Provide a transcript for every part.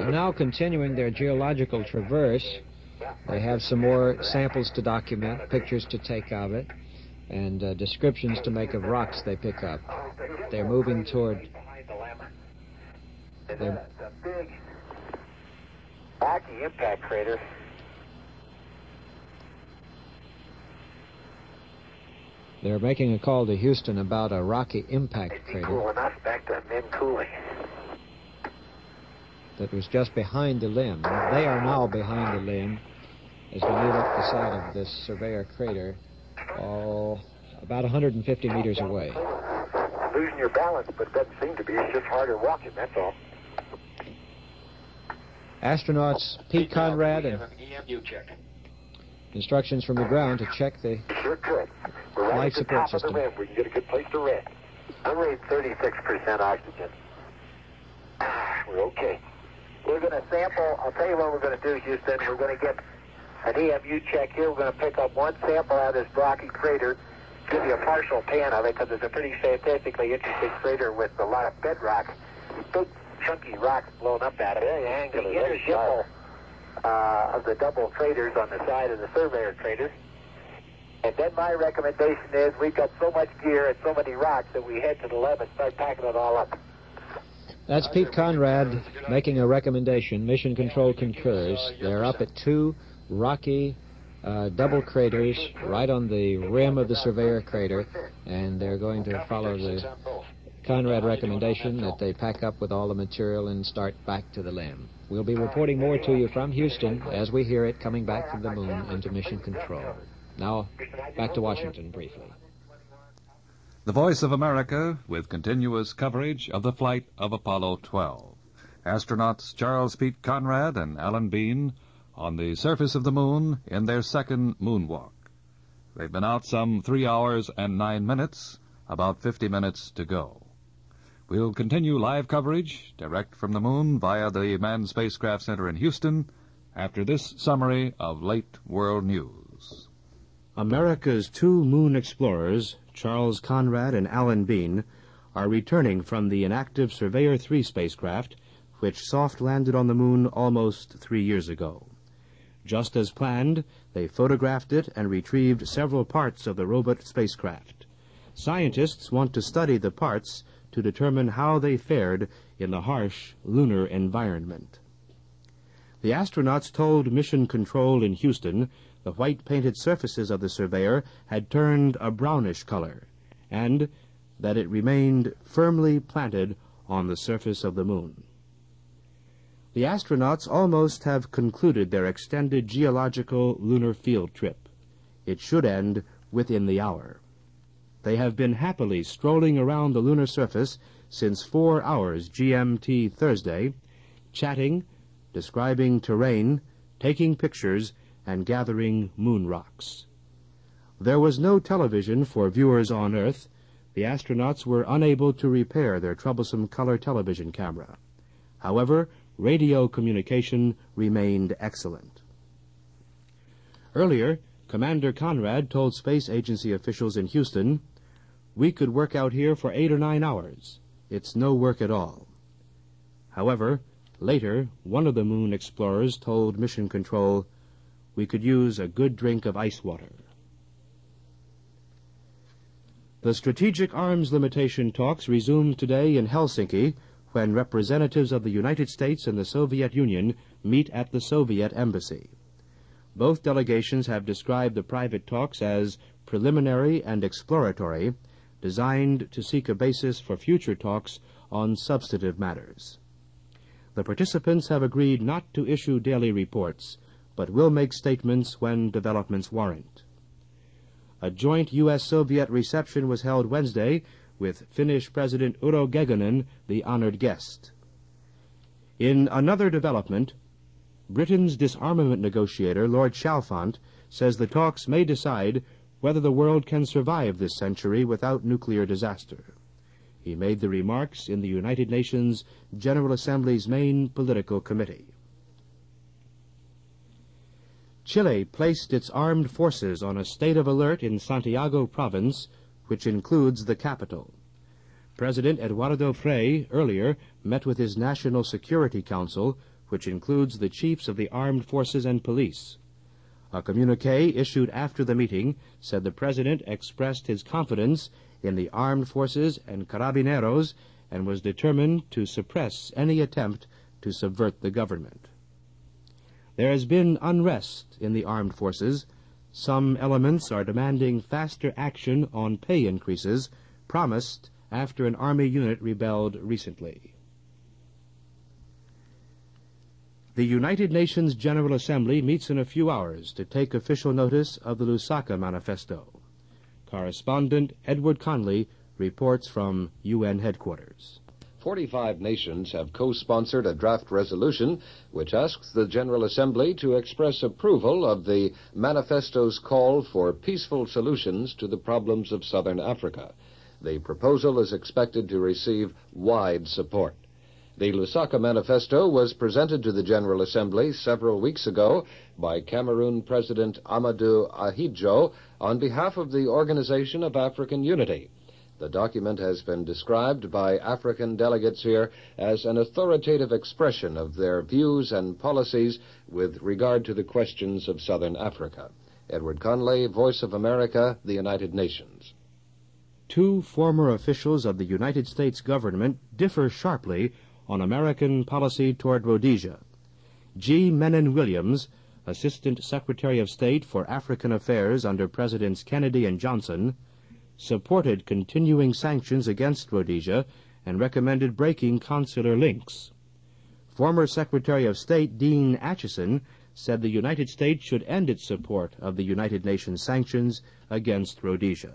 They're now continuing their geological traverse. They have some more samples to document, pictures to take of it, and descriptions to make of rocks they pick up. They're moving toward... It's a big, rocky impact crater. They're making a call to Houston about a rocky impact crater. Cooling us back to min cooling. That was just behind the limb. They are now behind the limb as we move up the side of this Surveyor crater, about 150 meters away. Losing your balance, but it doesn't seem to be. It's just harder walking, that's all. Astronauts Pete Conrad and instructions from the ground to check the sure could. We're right life at the support top system. Of the rim. We can get a good place to rest. I'm rating 36% oxygen. We're okay. We're going to sample. I'll tell you what we're going to do, Houston. We're going to get an EMU check here. We're going to pick up one sample out of this rocky crater, give you a partial pan of it, because it's a pretty fantastically interesting crater with a lot of bedrock, big chunky rocks blown up out of it. Very angular, the inner dimple of the double craters on the side of the Surveyor crater. And then my recommendation is we've got so much gear and so many rocks that we head to the lab and start packing it all up. That's Pete Conrad making a recommendation. Mission Control concurs. They're up at two rocky double craters right on the rim of the Surveyor crater, and they're going to follow the Conrad recommendation that they pack up with all the material and start back to the limb. We'll be reporting more to you from Houston as we hear it coming back from the moon into Mission Control. Now, back to Washington briefly. The Voice of America with continuous coverage of the flight of Apollo 12. Astronauts Charles Pete Conrad and Alan Bean on the surface of the moon in their second moonwalk. They've been out some 3 hours and 9 minutes, about 50 minutes to go. We'll continue live coverage direct from the moon via the Manned Spacecraft Center in Houston after this summary of late world news. America's two moon explorers, Charles Conrad and Alan Bean, are returning from the inactive Surveyor 3 spacecraft, which soft-landed on the moon almost 3 years ago. Just as planned, they photographed it and retrieved several parts of the robot spacecraft. Scientists want to study the parts to determine how they fared in the harsh lunar environment. The astronauts told Mission Control in Houston the white-painted surfaces of the Surveyor had turned a brownish color, and that it remained firmly planted on the surface of the moon. The astronauts almost have concluded their extended geological lunar field trip. It should end within the hour. They have been happily strolling around the lunar surface since 4 hours GMT Thursday, chatting, describing terrain, taking pictures, and gathering moon rocks. There was no television for viewers on Earth. The astronauts were unable to repair their troublesome color television camera. However, radio communication remained excellent. Earlier, Commander Conrad told space agency officials in Houston, "We could work out here for 8 or 9 hours. It's no work at all." However, later, one of the moon explorers told Mission Control, "We could use a good drink of ice water." The strategic arms limitation talks resumed today in Helsinki when representatives of the United States and the Soviet Union meet at the Soviet embassy. Both delegations have described the private talks as preliminary and exploratory, designed to seek a basis for future talks on substantive matters. The participants have agreed not to issue daily reports, but will make statements when developments warrant. A joint U.S.-Soviet reception was held Wednesday with Finnish President Urho Kekkonen the honored guest. In another development, Britain's disarmament negotiator, Lord Chalfont, says the talks may decide whether the world can survive this century without nuclear disaster. He made the remarks in the United Nations General Assembly's main political committee. Chile placed its armed forces on a state of alert in Santiago province, which includes the capital. President Eduardo Frei earlier met with his National Security Council, which includes the chiefs of the armed forces and police. A communiqué issued after the meeting said the President expressed his confidence in the armed forces and carabineros and was determined to suppress any attempt to subvert the government. There has been unrest in the armed forces. Some elements are demanding faster action on pay increases promised after an Army unit rebelled recently. The United Nations General Assembly meets in a few hours to take official notice of the Lusaka Manifesto. Correspondent Edward Conley reports from UN headquarters. 45 nations have co-sponsored a draft resolution which asks the General Assembly to express approval of the manifesto's call for peaceful solutions to the problems of southern Africa. The proposal is expected to receive wide support. The Lusaka Manifesto was presented to the General Assembly several weeks ago by Cameroon President Amadou Ahidjo on behalf of the Organization of African Unity. The document has been described by African delegates here as an authoritative expression of their views and policies with regard to the questions of southern Africa. Edward Conley, Voice of America, the United Nations. Two former officials of the United States government differ sharply on American policy toward Rhodesia. G. Menon Williams, Assistant Secretary of State for African Affairs under Presidents Kennedy and Johnson, supported continuing sanctions against Rhodesia and recommended breaking consular links. Former Secretary of State Dean Acheson said the United States should end its support of the United Nations sanctions against Rhodesia.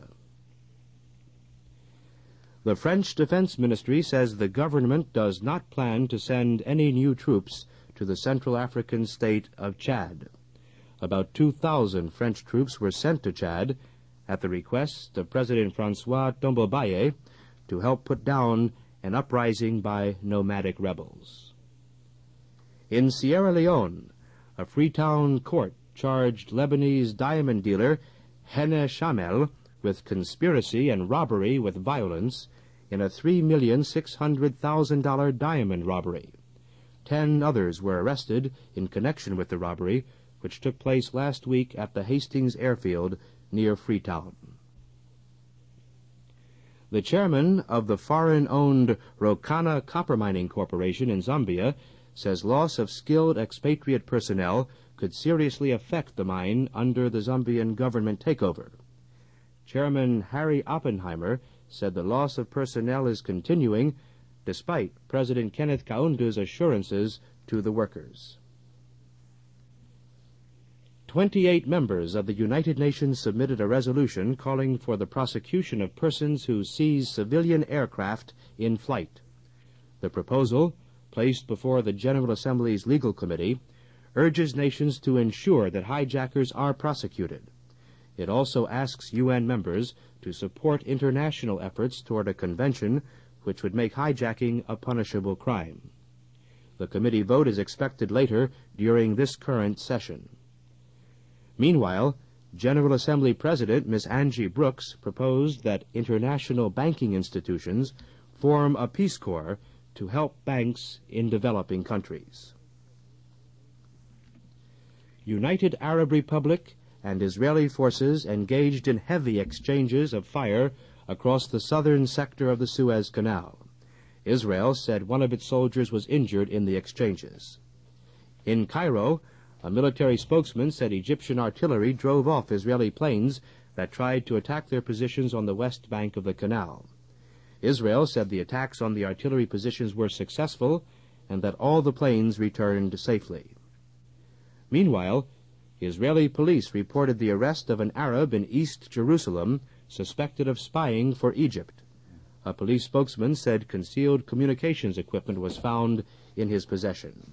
The French Defense Ministry says the government does not plan to send any new troops to the Central African state of Chad. About 2,000 French troops were sent to Chad at the request of President Francois Tombobaye to help put down an uprising by nomadic rebels. In Sierra Leone, a Freetown court charged Lebanese diamond dealer Hene Shamel with conspiracy and robbery with violence in a $3,600,000 diamond robbery. 10 others were arrested in connection with the robbery, which took place last week at the Hastings airfield near Freetown. The chairman of the foreign-owned Rokana Copper Mining Corporation in Zambia says loss of skilled expatriate personnel could seriously affect the mine under the Zambian government takeover. Chairman Harry Oppenheimer said the loss of personnel is continuing despite President Kenneth Kaundu's assurances to the workers. 28 members of the United Nations submitted a resolution calling for the prosecution of persons who seize civilian aircraft in flight. The proposal, placed before the General Assembly's Legal Committee, urges nations to ensure that hijackers are prosecuted. It also asks UN members to support international efforts toward a convention which would make hijacking a punishable crime. The committee vote is expected later during this current session. Meanwhile, General Assembly President Ms. Angie Brooks proposed that international banking institutions form a Peace Corps to help banks in developing countries. United Arab Republic and Israeli forces engaged in heavy exchanges of fire across the southern sector of the Suez Canal. Israel said one of its soldiers was injured in the exchanges. In Cairo, a military spokesman said Egyptian artillery drove off Israeli planes that tried to attack their positions on the west bank of the canal. Israel said the attacks on the artillery positions were successful and that all the planes returned safely. Meanwhile, Israeli police reported the arrest of an Arab in East Jerusalem suspected of spying for Egypt. A police spokesman said concealed communications equipment was found in his possession.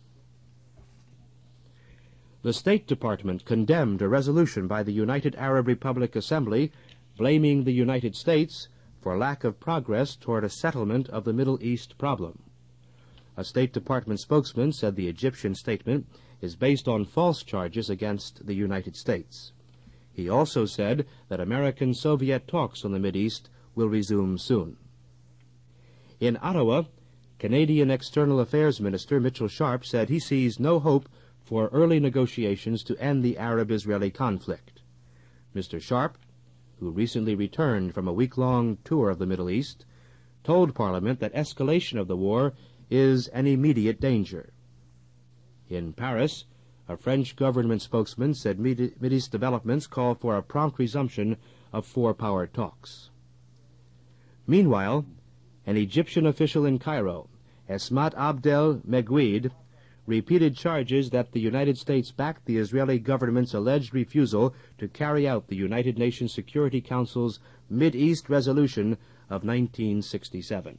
The State Department condemned a resolution by the United Arab Republic Assembly blaming the United States for lack of progress toward a settlement of the Middle East problem. A State Department spokesman said the Egyptian statement is based on false charges against the United States. He also said that American-Soviet talks on the Mideast will resume soon. In Ottawa, Canadian External Affairs Minister Mitchell Sharp said he sees no hope for early negotiations to end the Arab-Israeli conflict. Mr. Sharp, who recently returned from a week-long tour of the Middle East, told Parliament that escalation of the war is an immediate danger. In Paris, a French government spokesman said Mideast developments call for a prompt resumption of four-power talks. Meanwhile, an Egyptian official in Cairo, Esmat Abdel Meguid, repeated charges that the United States backed the Israeli government's alleged refusal to carry out the United Nations Security Council's Mideast Resolution of 1967.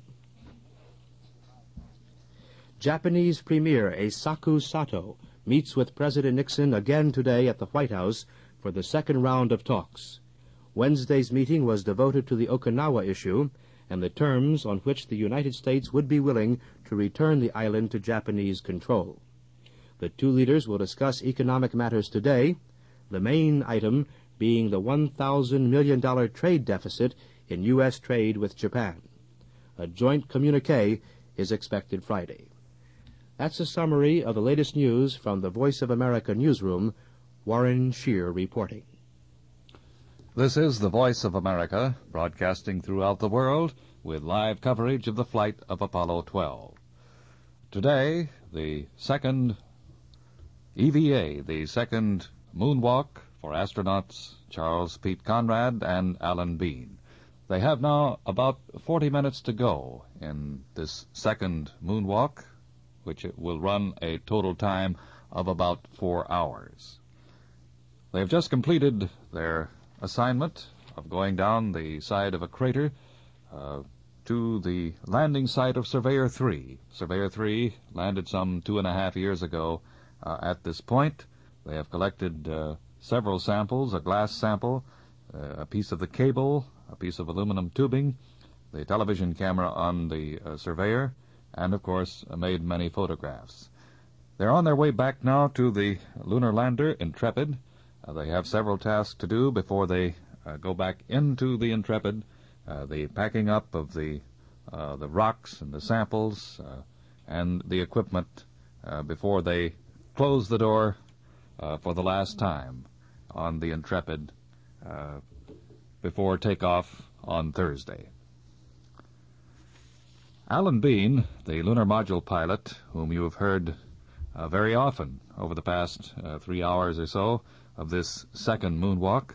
Japanese Premier Eisaku Sato meets with President Nixon again today at the White House for the second round of talks. Wednesday's meeting was devoted to the Okinawa issue and the terms on which the United States would be willing to return the island to Japanese control. The two leaders will discuss economic matters today, the main item being the $1,000 million trade deficit in U.S. trade with Japan. A joint communique is expected Friday. That's a summary of the latest news from the Voice of America newsroom. Warren Shear reporting. This is the Voice of America, broadcasting throughout the world with live coverage of the flight of Apollo 12. Today, the second EVA, the second moonwalk for astronauts Charles Pete Conrad and Alan Bean. They have now about 40 minutes to go in this second moonwalk, which will run a total time of about 4 hours. They have just completed their assignment of going down the side of a crater to the landing site of Surveyor 3. Surveyor 3 landed some 2.5 years ago at this point. They have collected several samples, a glass sample, a piece of the cable, a piece of aluminum tubing, the television camera on the Surveyor, and, of course, made many photographs. They're on their way back now to the lunar lander, Intrepid. They have several tasks to do before they go back into the Intrepid, the packing up of the rocks and the samples and the equipment before they close the door for the last time on the Intrepid before takeoff on Thursday. Alan Bean, the lunar module pilot, whom you have heard very often over the past 3 hours or so of this second moonwalk,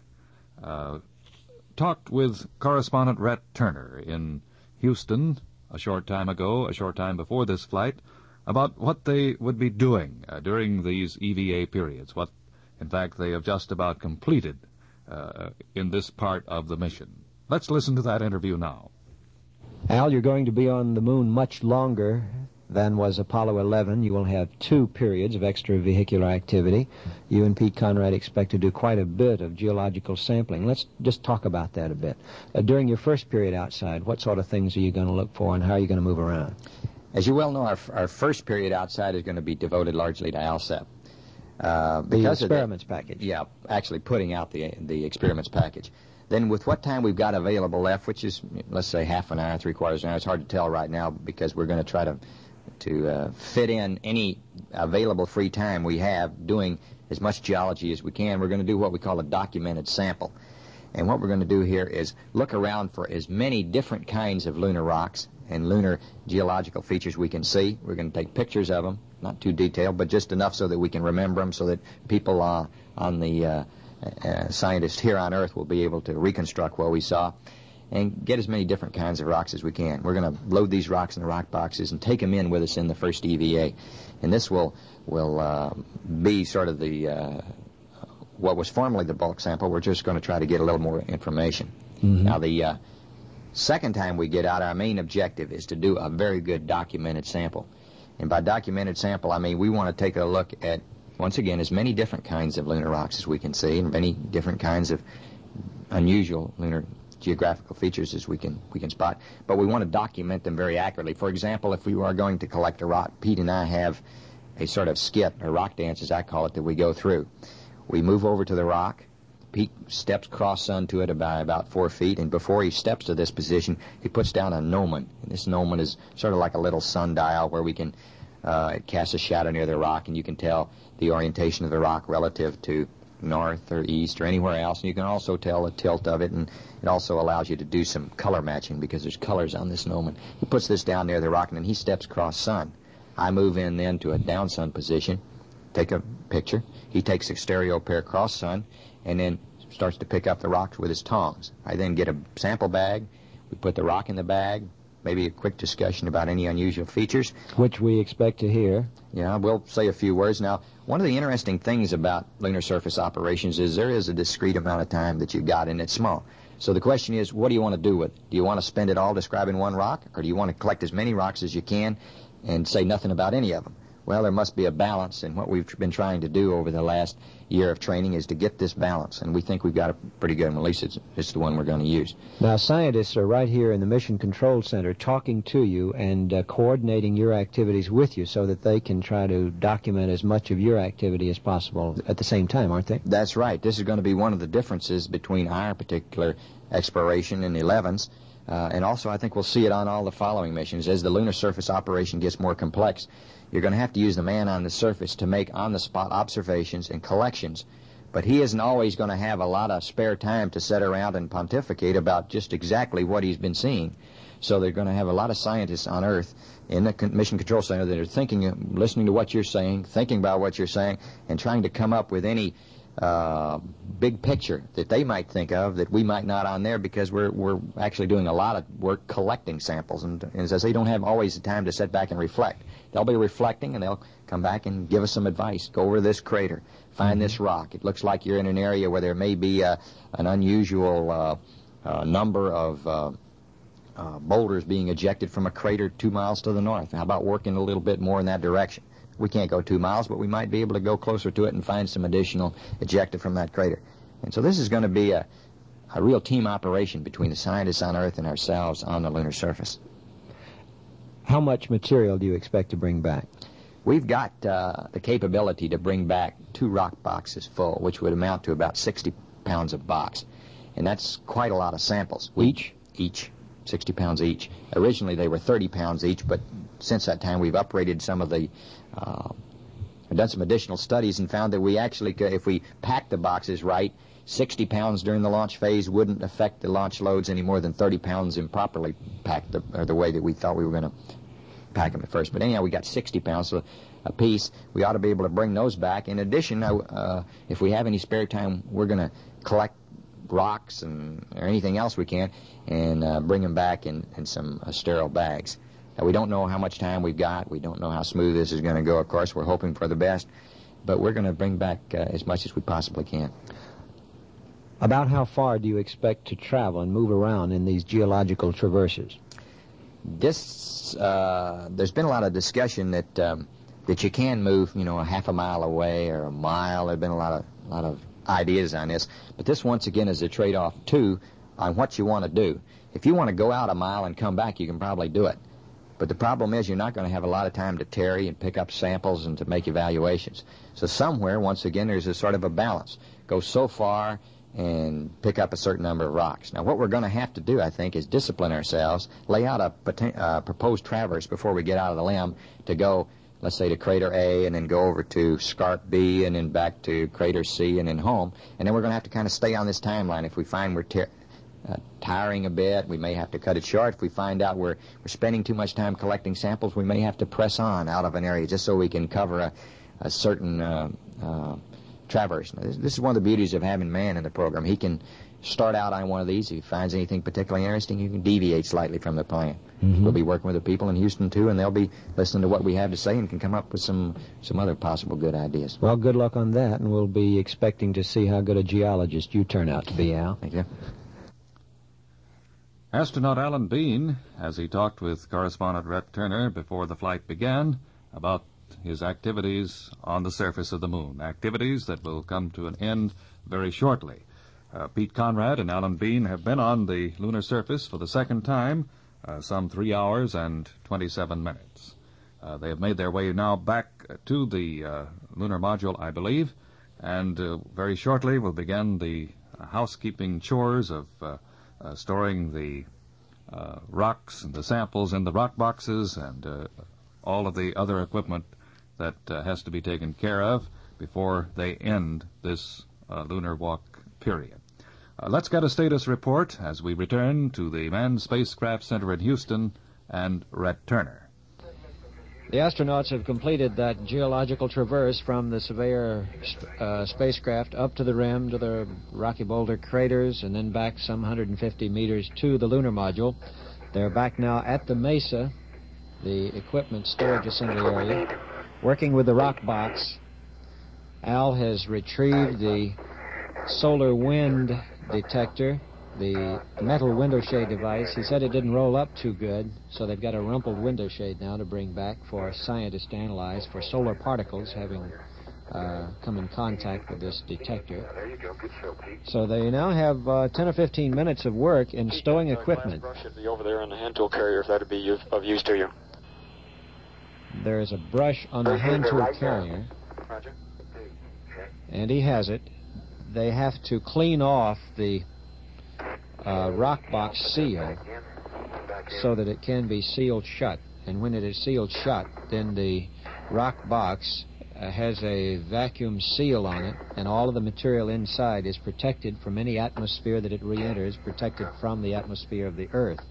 talked with correspondent Rhett Turner in Houston a short time before this flight, about what they would be doing during these EVA periods, what, in fact, they have just about completed in this part of the mission. Let's listen to that interview now. Al, you're going to be on the moon much longer than was Apollo 11. You will have 2 periods of extravehicular activity. You and Pete Conrad expect to do quite a bit of geological sampling. Let's just talk about that a bit. During your first period outside, what sort of things are you going to look for, and how are you going to move around? As you well know, our first period outside is going to be devoted largely to ALSEP. The experiments package. Yeah, actually putting out the experiments package. Then with what time we've got available left, which is, let's say, half an hour, 3/4 an hour, it's hard to tell right now because we're going to try to fit in any available free time we have doing as much geology as we can. We're going to do what we call a documented sample. And what we're going to do here is look around for as many different kinds of lunar rocks and lunar geological features we can see. We're going to take pictures of them, not too detailed, but just enough so that we can remember them, so that people on the scientists here on Earth will be able to reconstruct what we saw and get as many different kinds of rocks as we can. We're going to load these rocks in the rock boxes and take them in with us in the first EVA. And this will be sort of the what was formerly the bulk sample. We're just going to try to get a little more information. Mm-hmm. Now, the second time we get out, our main objective is to do a very good documented sample. And by documented sample, I mean we want to take a look at, once again, as many different kinds of lunar rocks as we can see, and many different kinds of unusual lunar geographical features as we can spot. But we want to document them very accurately. For example, if we are going to collect a rock, Pete and I have a sort of skit, or rock dance as I call it, that we go through. We move over to the rock, Pete steps cross-sun to it by about 4 feet, and before he steps to this position, he puts down a gnomon. And this gnomon is sort of like a little sundial where we can cast a shadow near the rock, and you can tell the orientation of the rock relative to north or east or anywhere else. And you can also tell the tilt of it, and it also allows you to do some color matching because there's colors on this gnomon. He puts this down near the rock, and then he steps cross-sun. I move in then to a down-sun position, take a picture. He takes a stereo pair cross-sun, and then starts to pick up the rocks with his tongs. I then get a sample bag. We put the rock in the bag, maybe a quick discussion about any unusual features. Which we expect to hear. Yeah, we'll say a few words. Now, one of the interesting things about lunar surface operations is there is a discrete amount of time that you've got, and it's small. So the question is, what do you want to do with it? Do you want to spend it all describing one rock, or do you want to collect as many rocks as you can and say nothing about any of them? Well, there must be a balance, and what we've been trying to do over the last year of training is to get this balance, and we think we've got a pretty good one. At least it's the one we're going to use. Now, scientists are right here in the Mission Control Center talking to you and coordinating your activities with you so that they can try to document as much of your activity as possible at the same time, aren't they? That's right. This is going to be one of the differences between our particular exploration and 11's. And also, I think we'll see it on all the following missions. As the lunar surface operation gets more complex, you're going to have to use the man on the surface to make on-the-spot observations and collections. But he isn't always going to have a lot of spare time to sit around and pontificate about just exactly what he's been seeing. So they're going to have a lot of scientists on Earth in the Mission Control Center that are thinking, listening to what you're saying, thinking about what you're saying, and trying to come up with any big picture that they might think of that we might not on there, because we're actually doing a lot of work collecting samples, and as I say, don't have always the time to sit back and reflect. They'll be reflecting, and they'll come back and give us some advice. Go over this crater, find this rock. It looks like you're in an area where there may be an unusual number of boulders being ejected from a crater 2 miles to the north. How about working a little bit more in that direction? We can't go 2 miles, but we might be able to go closer to it and find some additional ejected from that crater. And so this is going to be a real team operation between the scientists on Earth and ourselves on the lunar surface. How much material do you expect to bring back? We've got the capability to bring back 2 rock boxes full, which would amount to about 60 pounds of box. And that's quite a lot of samples. Each, 60 pounds each. Originally they were 30 pounds each, but since that time we've uprated some of the done some additional studies and found that we actually, if we pack the boxes right, 60 pounds during the launch phase wouldn't affect the launch loads any more than 30 pounds improperly packed, or the way that we thought we were going to pack them at first. But anyhow, we got 60 pounds a piece. We ought to be able to bring those back. In addition, if we have any spare time, we're going to collect rocks or anything else we can and bring them back in some sterile bags. Now, we don't know how much time we've got. We don't know how smooth this is going to go. Of course, we're hoping for the best, but we're going to bring back as much as we possibly can. About how far do you expect to travel and move around in these geological traverses? There's been a lot of discussion that you can move, a half a mile away or a mile. There've been a lot of ideas on this, but this once again is a trade-off too on what you want to do. If you want to go out a mile and come back, you can probably do it. But the problem is you're not going to have a lot of time to tarry and pick up samples and to make evaluations. So somewhere, once again, there's a sort of a balance. Go so far and pick up a certain number of rocks. Now, what we're going to have to do, I think, is discipline ourselves, lay out a proposed traverse before we get out of the limb to go, let's say, to crater A and then go over to scarp B and then back to crater C and then home. And then we're going to have to kind of stay on this timeline. If we find we're tiring a bit, we may have to cut it short. If we find out we're spending too much time collecting samples, we may have to press on out of an area just so we can cover a certain traverse. Now, this is one of the beauties of having man in the program. He can start out on one of these. If he finds anything particularly interesting, he can deviate slightly from the plan. Mm-hmm. We'll be working with the people in Houston, too, and they'll be listening to what we have to say and can come up with some other possible good ideas. Well, good luck on that, and we'll be expecting to see how good a geologist you turn out to be, Al. Thank you. Astronaut Alan Bean, as he talked with correspondent Rhett Turner before the flight began about his activities on the surface of the moon, activities that will come to an end very shortly. Pete Conrad and Alan Bean have been on the lunar surface for the second time, some 3 hours and 27 minutes. They have made their way now back to the lunar module, I believe, and very shortly will begin the housekeeping chores of storing the rocks and the samples in the rock boxes and all of the other equipment that has to be taken care of before they end this lunar walk period. Let's get a status report as we return to the Manned Spacecraft Center in Houston and Rhett Turner. The astronauts have completed that geological traverse from the Surveyor spacecraft up to the rim, to the Rocky Boulder craters, and then back some 150 meters to the lunar module. They're back now at the Mesa, the equipment storage assembly area, working with the rock box. Al has retrieved the solar wind detector, the metal window shade device. He said it didn't roll up too good, so they've got a rumpled window shade now to bring back for scientists to analyze for solar particles having come in contact with this detector. So they now have 10 or 15 minutes of work in stowing equipment. Brush should be over there on the hand tool carrier if that would be of use to you. There is a brush on the hand tool carrier, Roger. and he has it. They have to clean off the rock box seal so that it can be sealed shut. And when it is sealed shut, then the rock box has a vacuum seal on it, and all of the material inside is protected from any atmosphere that it re-enters, protected from the atmosphere of the Earth.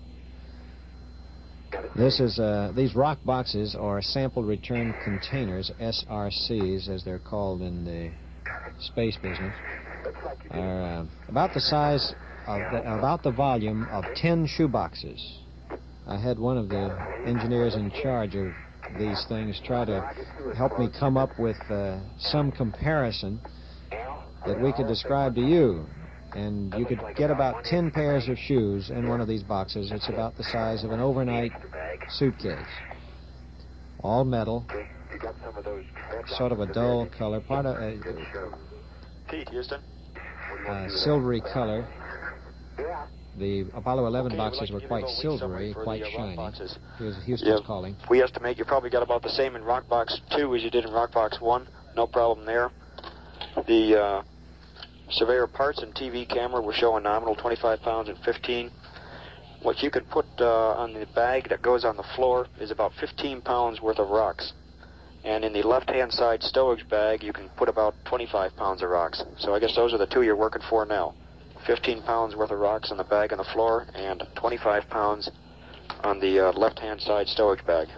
These rock boxes are sample return containers, SRCs as they're called in the space business, are about the size of about the volume of 10 shoeboxes. I had one of the engineers in charge of these things try to help me come up with some comparison that we could describe to you. And you could get about 10 pairs of shoes in one of these boxes. It's about the size of an overnight suitcase. All metal, sort of a dull color, part of Pete, Houston. silvery color. The Apollo 11 boxes were quite silvery, quite shiny. Here's Houston's calling. We estimate you probably got about the same in Rock Box 2 as you did in Rock Box 1. No problem there. The Surveyor parts and TV camera were showing nominal 25 pounds and 15. What you could put on the bag that goes on the floor is about 15 pounds worth of rocks. And in the left-hand side stowage bag, you can put about 25 pounds of rocks. So I guess those are the two you're working for now. 15 pounds worth of rocks on the bag on the floor and 25 pounds on the left-hand side stowage bag.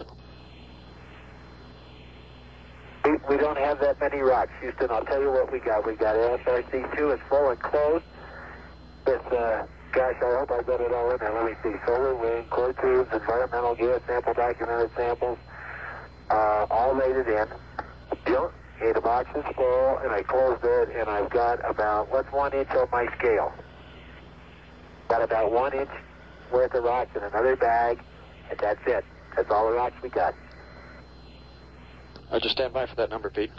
We don't have that many rocks, Houston. I'll tell you what we got. We got SRC-2 is full and closed. It's, gosh, I hope I got it all in there. Let me see. Solar wind, core tubes, environmental gear sample, documented samples, all rated in. Okay, the box is full, and I closed it, and I've got about, what's 1 inch on my scale? Got about 1 inch worth of rocks in another bag, and that's it. That's all the rocks we got. I'll just stand by for that number, Pete.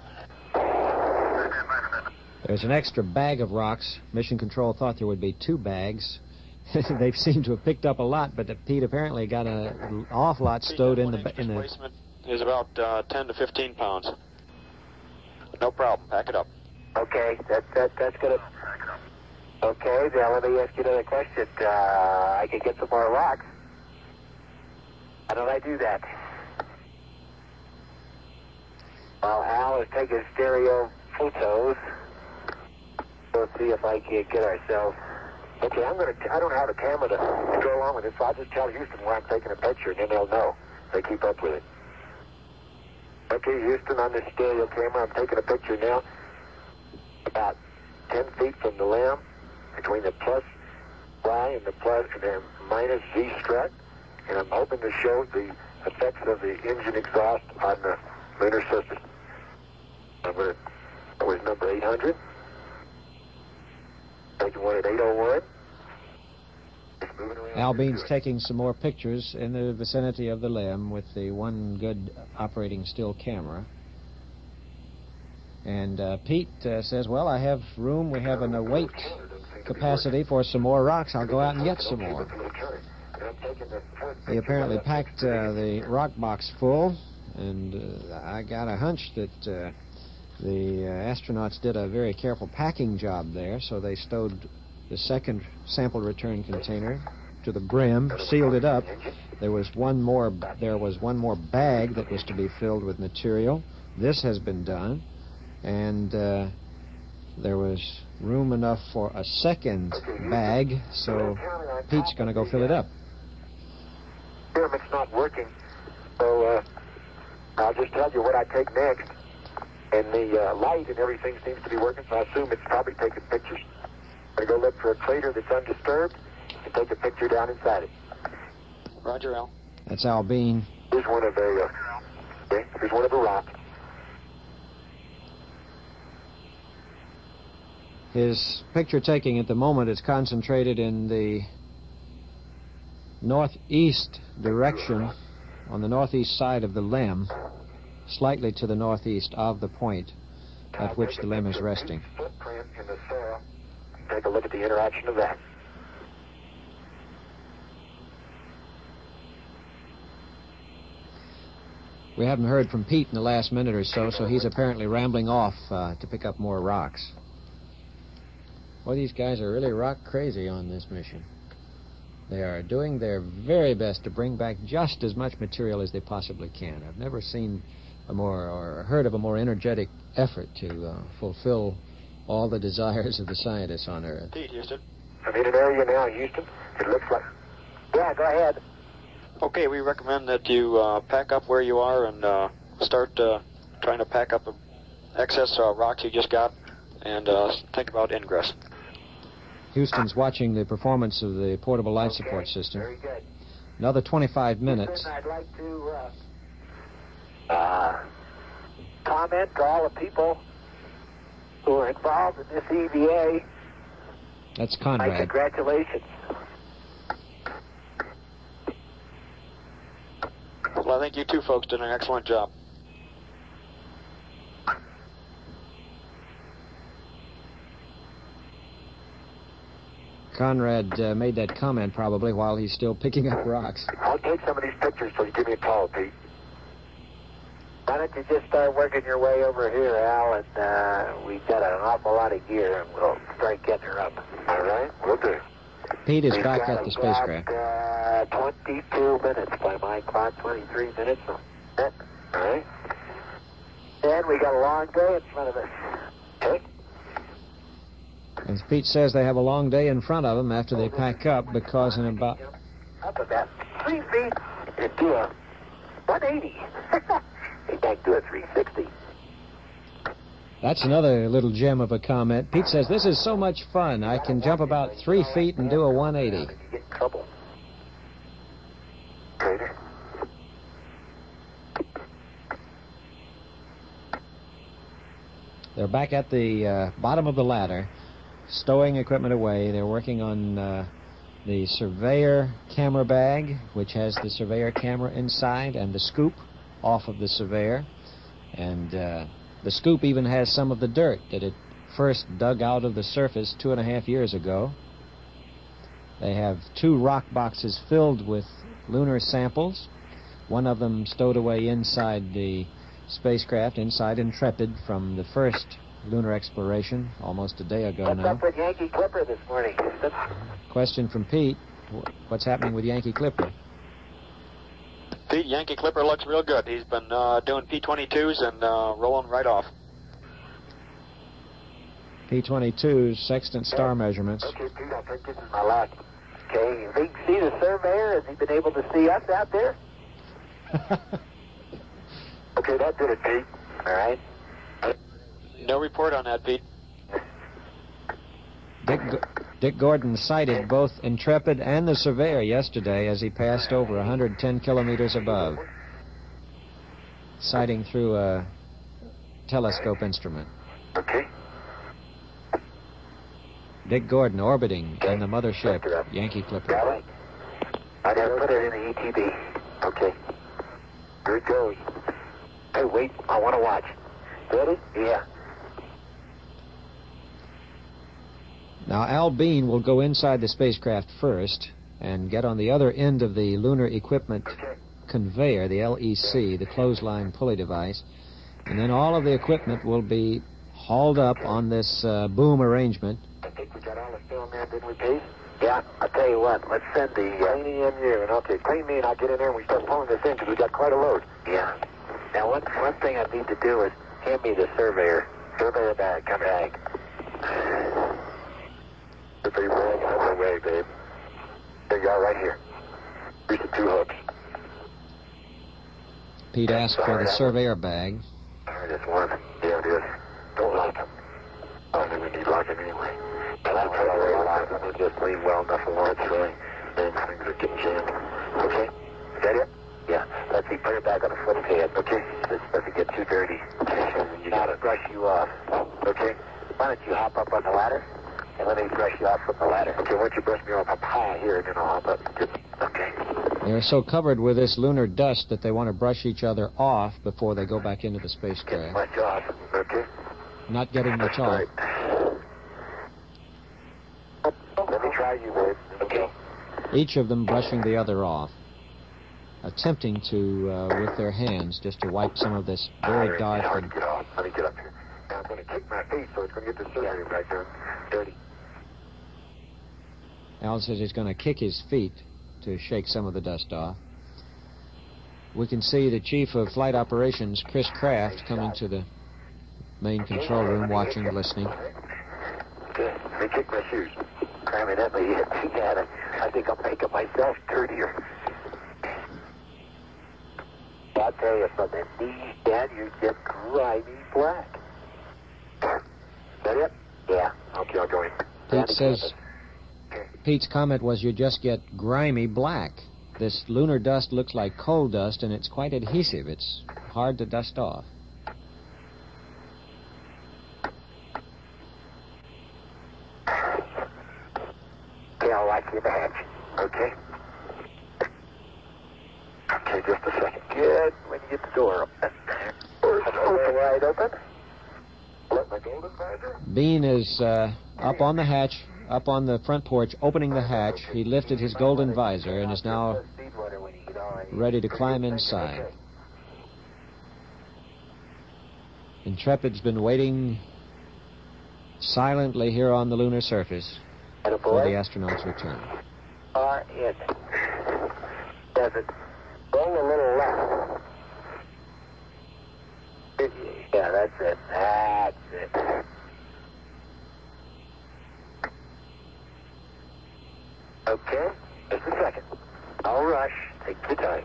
There's an extra bag of rocks. Mission Control thought there would be 2 bags. They seem to have picked up a lot, but Pete apparently got an awful lot stowed in the... Displacement is about 10 to 15 pounds. No problem. Pack it up. Okay, that's good. Okay, now let me ask you another question. I can get some more rocks. How did I do that? Well, Al is taking stereo photos. Let's see if I can get ourselves. Okay, I don't have a camera to go along with this, so I'll just tell Houston where I'm taking a picture, and then they'll know. They keep up with it. Okay, Houston, on the stereo camera, I'm taking a picture now. About 10 feet from the limb, between the plus Y and the plus and then minus Z strut, and I'm hoping to show the effects of the engine exhaust on the lunar surface. That was number 800. Taking one at 801. Al Bean's taking some more pictures in the vicinity of the limb with the one good operating still camera. And Pete says, well, I have room. We have an weight capacity for some more rocks. I'll go out and get some more. He apparently packed the rock box full, and I got a hunch that the astronauts did a very careful packing job there, so they stowed the second sample return container to the brim, sealed it up. There was one more bag that was to be filled with material. This has been done, and there was room enough for a second bag, so Pete's going to go fill it up. Experiment's not working, so I'll just tell you what I take next. And the light and everything seems to be working, so I assume it's probably taking pictures. I'm going to go look for a crater that's undisturbed and take a picture down inside it. Roger, Al. That's Al Bean. Here's one of a rock. His picture taking at the moment is concentrated in the northeast direction, on the northeast side of the limb, slightly to the northeast of the point at which the limb is resting. Footprint in the soil. Take a look at the interaction of that. We haven't heard from Pete in the last minute or so, so he's apparently rambling off to pick up more rocks. Well, these guys are really rock crazy on this mission. They are doing their very best to bring back just as much material as they possibly can. I've never seen or heard of a more energetic effort to fulfill all the desires of the scientists on Earth. Pete, Houston. I'm in an area now, Houston. It looks like... Yeah, go ahead. Okay, we recommend that you pack up where you are and start trying to pack up the excess rocks you just got and think about ingress. Houston's watching the performance of the portable life support system. Very good. Another 25 minutes. Houston, I'd like to comment to all the people who are involved in this EVA. That's My Conrad. congratulations. Well, I think you two folks did an excellent job. Conrad made that comment probably while he's still picking up rocks. I'll take some of these pictures so you give me a call, Pete. Why don't you just start working your way over here, Al, and we've got an awful lot of gear, and we'll start getting her up. All right? We'll do. Pete is We've back got at the spacecraft. about 22 minutes by my clock, 23 minutes. All right? And we got a long day in front of us. Okay? As Pete says, they have a long day in front of them after they pack up, because in about... Up about 3 feet and do a 180. They can't do a 360. That's another little gem of a comment. Pete says, this is so much fun. I can jump about 3 feet and do a 180. You get in trouble. Crater. They're back at the bottom of the ladder, stowing equipment away. They're working on the surveyor camera bag, which has the surveyor camera inside, and the scoop off of the surveyor. And the scoop even has some of the dirt that it first dug out of the surface 2.5 years ago. They have 2 rock boxes filled with lunar samples, one of them stowed away inside the spacecraft, inside Intrepid, from the first lunar exploration almost a day ago What's now. up with Yankee Clipper this morning? Question from Pete, what's happening with Yankee Clipper? Pete, Yankee Clipper looks real good. He's been doing P-22s and rolling right off. P-22's sextant star measurements. Okay, Pete, I think this is my last. Okay, if he can see the surveyor, has he been able to see us out there? Okay, that did it, Pete. All right. No report on that, Pete. Dick Gordon sighted both Intrepid and the surveyor yesterday as he passed over 110 kilometers above, sighting through a telescope instrument. Okay. Dick Gordon orbiting in the mothership Yankee Clipper. Got it. I never put it in the ETB. Okay. Here it goes. Hey, wait. I want to watch. Ready? Yeah. Now, Al Bean will go inside the spacecraft first and get on the other end of the Lunar Equipment Conveyor, the LEC, the clothesline pulley device, and then all of the equipment will be hauled up on this boom arrangement got all the film there, didn't we, Pete? Yeah, I'll tell you what, let's send the clean EMU, and okay, clean me, and I'll get in there and we start pulling this in because we got quite a load. Yeah. Now, one thing I need to do is hand me the surveyor bag, come bag. Surveyor bag, out of the way, babe. There you are, right here. Here's the 2 hooks. Pete asked for the surveyor bag. There's one. Yeah, it is. Don't lock him. I think we need lock him anyway. And I'm trying to realize I'm going to just leave well enough alone, really. Then things are getting jammed. Okay? Is that it? Yeah. Let's see, put it back on the foot pad. Okay? This doesn't get too dirty. Okay? You got to brush you off. Okay? Why don't you hop up on the ladder? And let me brush you off from the ladder. Okay, why don't you brush me off up high here, and then I'll hop up. Okay. They're so covered with this lunar dust that they want to brush each other off before they go back into the spacecraft. Much off, okay? Not getting much off. Right. Let me try you, babe. Okay. Each of them brushing the other off. Attempting to, with their hands, just to wipe some of this very dark and... Get off. Let me get up here. Now I'm going to kick my feet so it's going to get the surgery back there. Dirty. Al says he's going to kick his feet to shake some of the dust off. We can see the Chief of Flight Operations, Chris Kraft, coming to the main control room, watching, listening. Okay, let me kick my shoes. Evidently, yeah, I think I'm making myself dirtier. I'll tell you, from the knees down, you get grimy black. Is that it? Yeah. Okay, I'll go in. Pete says... Pete's comment was you just get grimy black. This lunar dust looks like coal dust, and it's quite adhesive. It's hard to dust off. Okay, I'll lock you in the hatch. Okay? Okay, just a second. Good. When you get the door open. Open wide open. Let my golden visor. Bean is up on the hatch, up on the front porch, opening the hatch. He lifted his golden visor and is now ready to climb inside. Intrepid's been waiting silently here on the lunar surface for the astronauts' return. Are in. Does it roll a little left? Yeah, that's it. That's it. Okay, just a second. I'll rush. Take your time.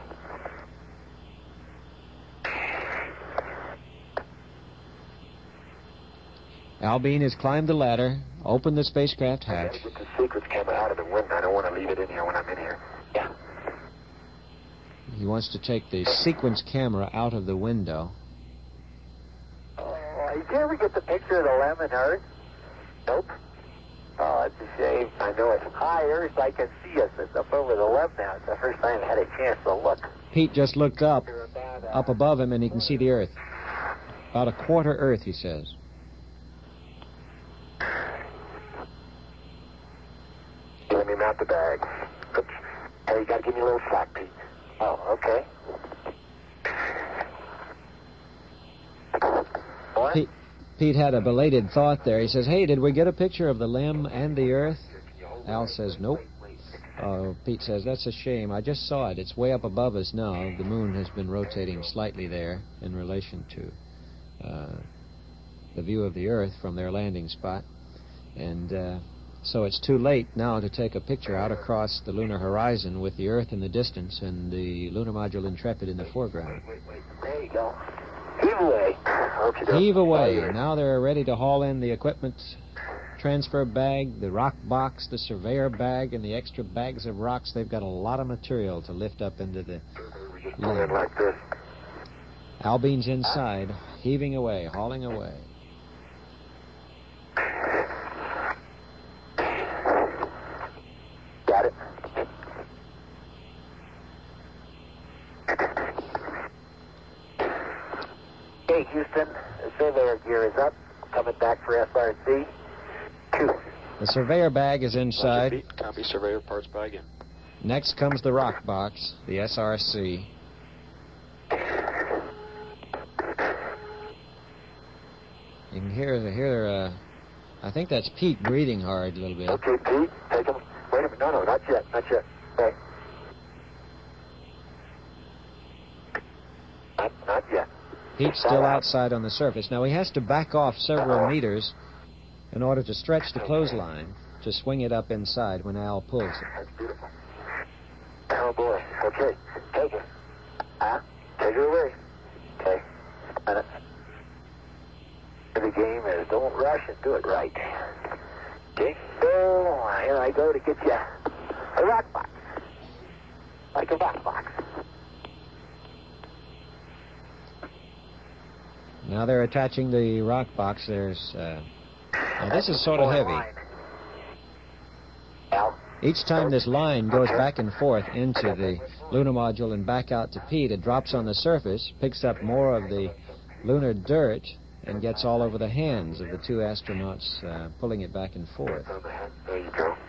Al Bean has climbed the ladder, opened the spacecraft hatch. I gotta get the secrets camera out of the window. I don't want to leave it in here when I'm in here. Yeah. He wants to take the sequence camera out of the window. Oh, did you ever get the picture of the lemon Earth? Nope. Oh, it's a shame. I know it's high Earth. I can see us. It's up over the left now. It's the first time I had a chance to look. Pete just looked up above him, and he can see the Earth. About a quarter Earth, he says. Let me mount the bag. Oops. Hey, you got to give me a little slack, Pete. Oh, okay. What? Pete had a belated thought there. He says, hey, did we get a picture of the limb and the Earth? Al says, nope. Pete says, that's a shame. I just saw it. It's way up above us now. The moon has been rotating slightly there in relation to the view of the Earth from their landing spot. And so it's too late now to take a picture out across the lunar horizon with the Earth in the distance and the lunar module Intrepid in the foreground. There you go. Heave away. Heave away. Now they're ready to haul in the equipment transfer bag, the rock box, the surveyor bag, and the extra bags of rocks. They've got a lot of material to lift up into the land. Like this. Al Bean's inside, heaving away, hauling away. Got it. Hey, Houston, the surveyor gear is up. Coming back for SRC. 2. The surveyor bag is inside. Copy surveyor parts bag in. Next comes the rock box, the SRC. You can hear I think that's Pete breathing hard a little bit. Okay, Pete, take him. Wait a minute. No, not yet. Okay. Not yet. Pete's still outside on the surface. Now he has to back off several meters in order to stretch the clothesline to swing it up inside when Al pulls it. That's beautiful. Oh, boy. Okay, take it. Take it away. Okay. And the game is don't rush and do it right. Okay, so here I go to get you a rock box. Like a rock box. Now they're attaching the rock box. Now this is sort of heavy. Each time this line goes back and forth into the lunar module and back out to Pete, it drops on the surface, picks up more of the lunar dirt, and gets all over the hands of the two astronauts pulling it back and forth. There you go.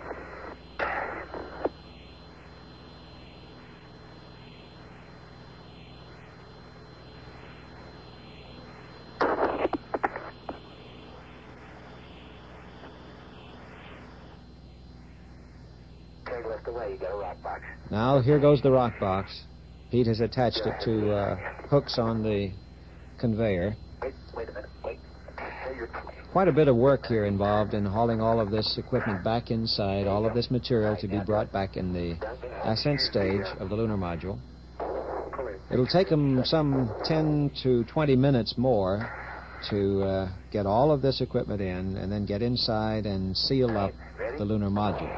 Now here goes the rock box. Pete has attached it to hooks on the conveyor. Wait a minute. Wait. Quite a bit of work here involved in hauling all of this equipment back inside, all of this material to be brought back in the ascent stage of the lunar module. It'll take them some 10 to 20 minutes more to get all of this equipment in and then get inside and seal up the lunar module.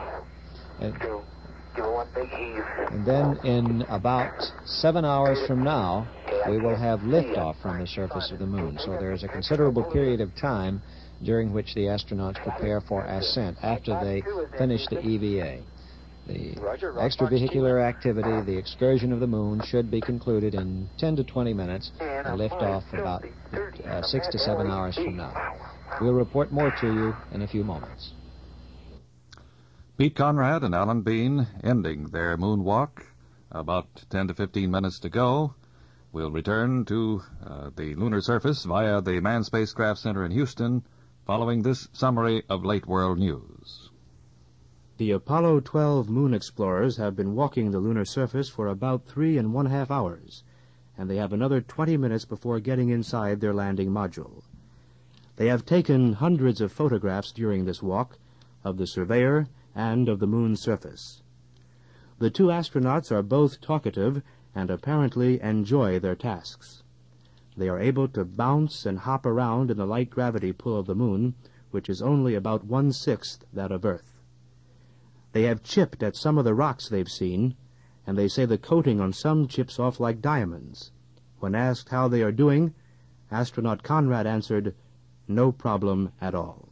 And then in about 7 hours from now, we will have liftoff from the surface of the moon. So there is a considerable period of time during which the astronauts prepare for ascent after they finish the EVA. The extravehicular activity, the excursion of the moon, should be concluded in 10 to 20 minutes and lift off about 6 to 7 hours from now. We'll report more to you in a few moments. Pete Conrad and Alan Bean ending their moonwalk. About 10 to 15 minutes to go. We'll return to the lunar surface via the Manned Spacecraft Center in Houston following this summary of late world news. The Apollo 12 moon explorers have been walking the lunar surface for about 3.5 hours, and they have another 20 minutes before getting inside their landing module. They have taken hundreds of photographs during this walk of the surveyor and of the moon's surface. The two astronauts are both talkative and apparently enjoy their tasks. They are able to bounce and hop around in the light gravity pull of the moon, which is only about 1/6 that of Earth. They have chipped at some of the rocks they've seen, and they say the coating on some chips off like diamonds. When asked how they are doing, astronaut Conrad answered, "No problem at all."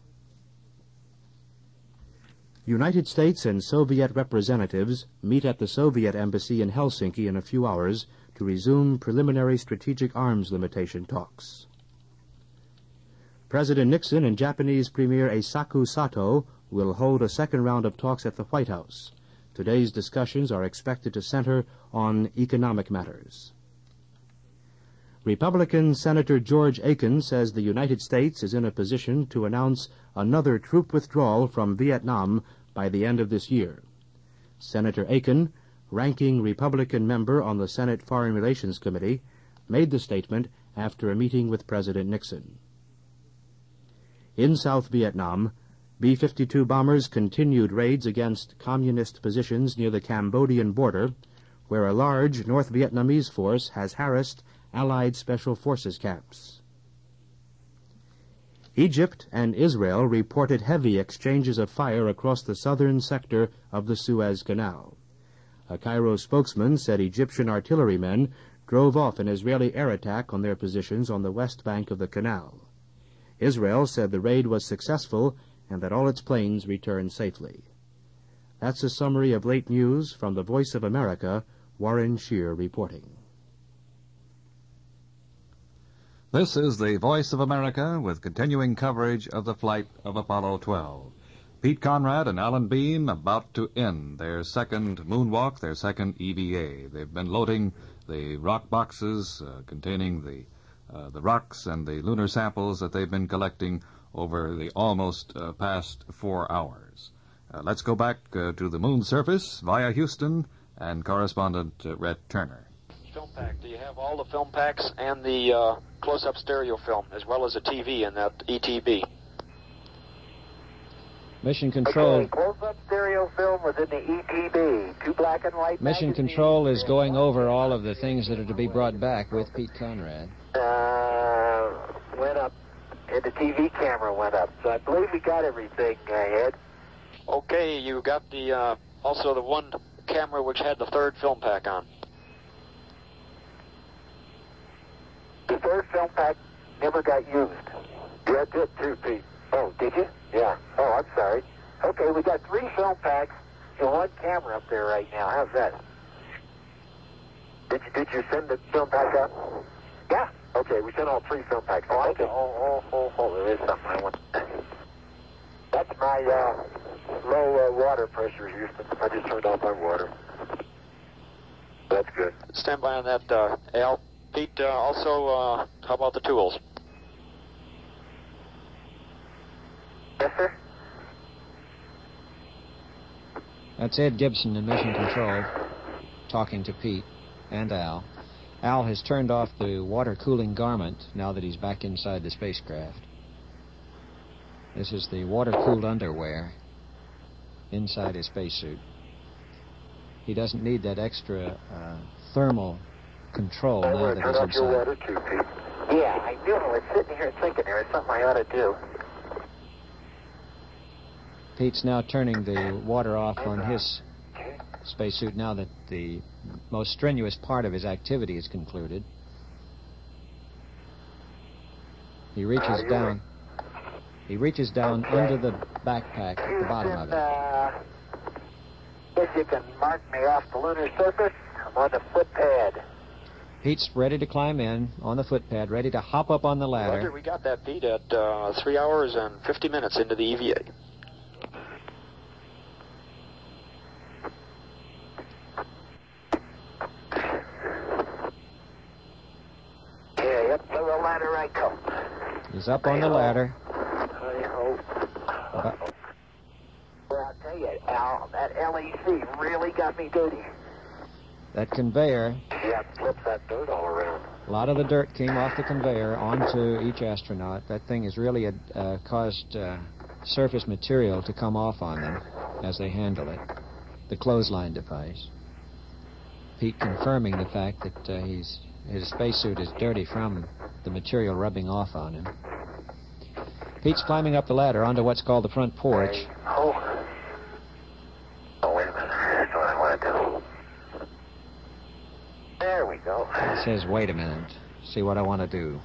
United States and Soviet representatives meet at the Soviet embassy in Helsinki in a few hours to resume preliminary strategic arms limitation talks. President Nixon and Japanese Premier Eisaku Sato will hold a second round of talks at the White House. Today's discussions are expected to center on economic matters. Republican Senator George Aiken says the United States is in a position to announce another troop withdrawal from Vietnam by the end of this year. Senator Aiken, ranking Republican member on the Senate Foreign Relations Committee, made the statement after a meeting with President Nixon. In South Vietnam, B-52 bombers continued raids against communist positions near the Cambodian border, where a large North Vietnamese force has harassed Allied Special Forces camps. Egypt and Israel reported heavy exchanges of fire across the southern sector of the Suez Canal. A Cairo spokesman said Egyptian artillerymen drove off an Israeli air attack on their positions on the west bank of the canal. Israel said the raid was successful and that all its planes returned safely. That's a summary of late news from the Voice of America, Warren Shear reporting. This is the Voice of America with continuing coverage of the flight of Apollo 12. Pete Conrad and Alan Bean about to end their second moonwalk, their second EVA. They've been loading the rock boxes containing the the rocks and the lunar samples that they've been collecting over the almost past 4 hours. Let's go back to the moon surface via Houston and correspondent Rhett Turner. Film pack. Do you have all the film packs and the close-up stereo film, as well as a TV in that ETB? Mission Control. Okay, close-up stereo film was in the ETB. 2 black and white Mission magazines. Control is going over all of the things that are to be brought back with Pete Conrad. Went up, and the TV camera went up. So I believe we got everything, Ed. Okay, you got the also the one camera which had the third film pack on. The third film pack never got used. Yeah, it did too, Pete. Oh, did you? Yeah. Oh, I'm sorry. Okay, we got 3 film packs and 1 camera up there right now. How's that? Did you send the film pack up? Yeah. Okay, we sent all 3 film packs. Oh, okay. Oh, there is something I want. That's my low water pressure, Houston. I just turned off my water. That's good. Stand by on that, Al. Pete, also, how about the tools? Yes, sir. That's Ed Gibson in Mission Control talking to Pete and Al. Al has turned off the water-cooling garment now that he's back inside the spacecraft. This is the water-cooled underwear inside his spacesuit. He doesn't need that extra thermal control now that Turn he's off your inside. water too, Pete. Yeah, I knew. I was sitting here thinking there was something I ought to do. Pete's now turning the water off on his spacesuit now that the most strenuous part of his activity is concluded. He reaches down. He reaches down under the backpack at the bottom of it. Guess you can mark me off the lunar surface. I'm on the footpad. Pete's ready to climb in on the footpad, ready to hop up on the Roger, ladder. we got that, Pete, at 3 hours and 50 minutes into the EVA. Up the ladder I come. He's up on the ladder. I hope. Well, I'll tell you, Al, that LEC really got me dirty. That conveyor, Yeah, flips that dirt all around. a lot of the dirt came off the conveyor onto each astronaut. That thing has really caused surface material to come off on them as they handle it. The clothesline device. Pete confirming the fact that his spacesuit is dirty from the material rubbing off on him. Pete's climbing up the ladder onto what's called the front porch. Oh, wait a minute. That's what I want to do. There we go. He says, wait a minute, see what I want to do.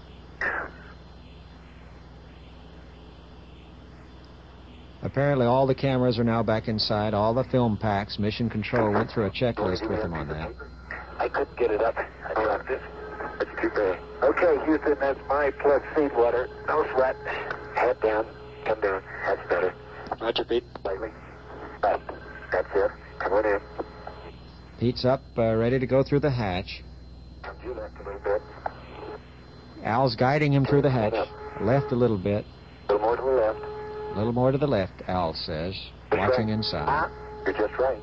Apparently all the cameras are now back inside, all the film packs. Mission Control went through a checklist with him on that. I couldn't get it up. I dropped it. It's too bad. Okay, Houston, that's my plus feed water. No sweat. Head down. Come down. That's better. Roger, Pete. Slightly. Right. That's it. Come on in. Pete's up, ready to go through the hatch. Come to your left a little bit. Al's guiding him through the hatch. Left a little bit, A little more to the left. a little more to the left, Al says, watching inside. You're just right.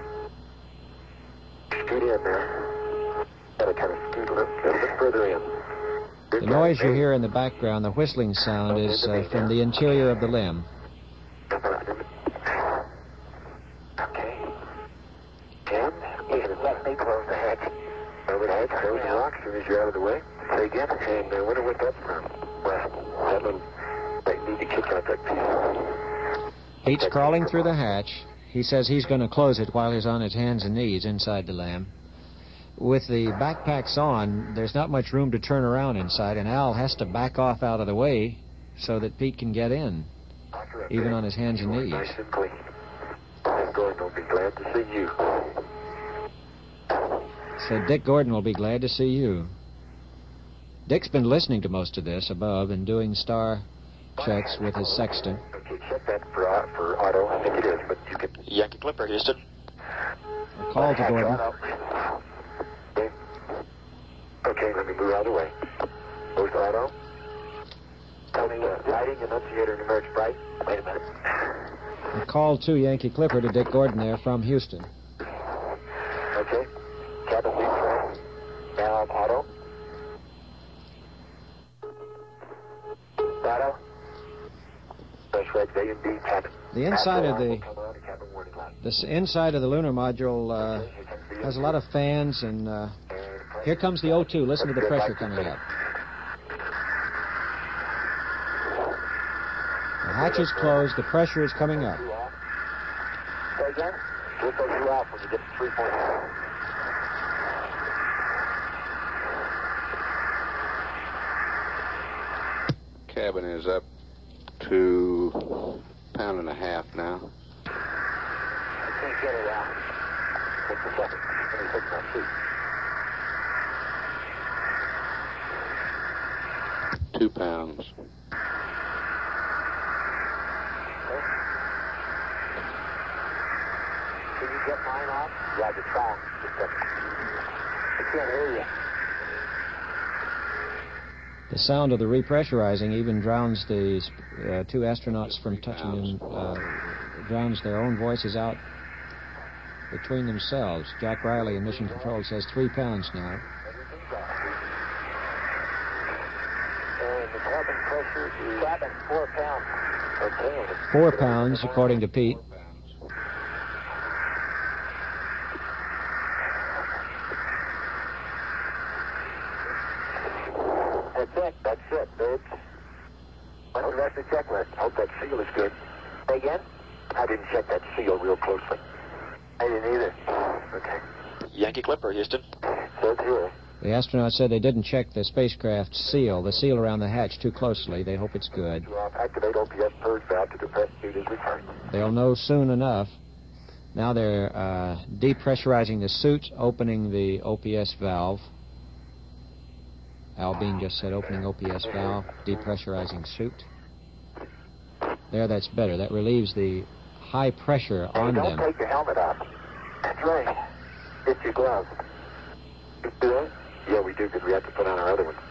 Scoot in there. Gotta kind of scoot a little bit further in. The noise you hear in the background, the whistling sound, is from the interior of the limb. Okay. And let me close the hatch. Over the hatch, close the lock as soon as you're out of the way. Say again, and I wonder what that's from. Well, that one, I need to kick out that. Pete's crawling through the hatch. He says he's going to close it while he's on his hands and knees inside the lamb. With the backpacks on, there's not much room to turn around inside, and Al has to back off out of the way so that Pete can get in, even on his hands and knees. Nice and clean. And Gordon will be glad to see you. Said Dick Gordon will be glad to see you. Dick's been listening to most of this above and doing star checks with his sextant. Okay, check that for auto. I think it is, but you can... Yankee Clipper, Houston. A call to Gordon. Okay, let me move out of the way. Both auto. Tell me lighting, annunciator, numeric bright. Wait a minute. A call to Yankee Clipper to Dick Gordon there from Houston. Okay. Cabin lead. Now I'm auto. Auto. Fresh red A and B cabin. The inside of the inside of the lunar module has a lot of fans, and here comes the O2. Listen to the pressure coming up. The hatch is closed. The pressure is coming up. Say again? We'll throw you off when you get to 3.0. Cabin is up to 1.5 pounds now. I can't get it out. Just a second. Let me fix my seat. 2 pounds. Can you get mine off? Yeah, the track. Just a second. I can't hear you. The sound of the repressurizing even drowns the two astronauts from touching them, drowns their own voices out between themselves. Jack Riley in Mission Control says 3 pounds now. And the cabin pressure is cabin 4 pounds. Okay. 4 pounds, according to Pete. That's it, babes. What's the rest of the checklist? Hope that seal is good. Say again? I didn't check that seal real closely. I didn't either. Okay. Yankee Clipper, Houston. So here. The astronauts said they didn't check the spacecraft seal, the seal around the hatch, too closely. They hope it's good. Activate OPS purge valve to depress suit is returned. They'll know soon enough. Now they're depressurizing the suit, opening the OPS valve. Al Bean just said opening OPS valve, depressurizing suit. There, that's better. That relieves the high pressure on don't them. Don't take your helmet off. That's right. It's your gloves. You do it? Yeah, we do, because we have to put on our other one.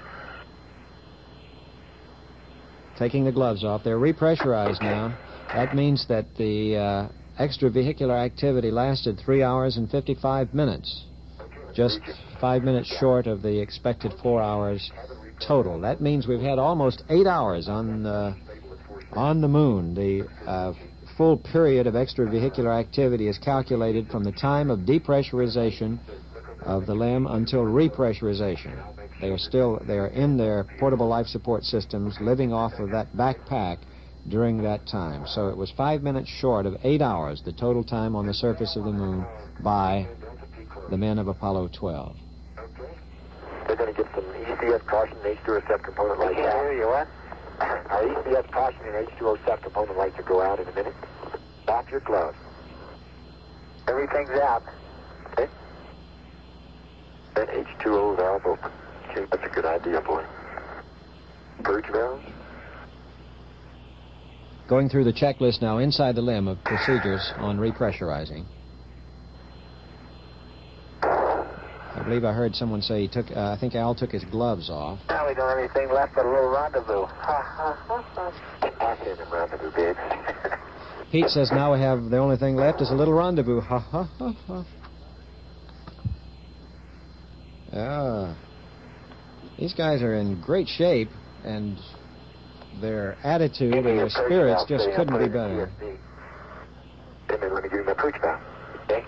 Taking the gloves off. They're repressurized now. That means that the extravehicular activity lasted 3 hours and 55 minutes. Just 5 minutes short of the expected 4 hours total. That means we've had almost 8 hours on the moon. The full period of extravehicular activity is calculated from the time of depressurization of the LEM until repressurization. They are in their portable life support systems, living off of that backpack during that time. So it was 5 minutes short of 8 hours, the total time on the surface of the moon by the men of Apollo 12. They're going to get some ECS caution and H2O SEP component lights out. Hear you, what? Our ECS caution and H2O SEP component lights will go out in a minute. Off your gloves. Everything's out. Okay? Then H2O valve open. Okay, that's a good idea, boy. Purge valves. Going through the checklist now inside the LEM of procedures on repressurizing. I believe I heard someone say he took, I think Al took his gloves off. Now we don't have anything left but a little rendezvous. Ha, ha, ha, ha. I hear them rendezvous, babe. Pete says now we have, the only thing left is a little rendezvous. Ha, ha, ha, ha. Yeah. These guys are in great shape, and their attitude and their spirits just couldn't be better. Let me give you my pooch valve. Okay?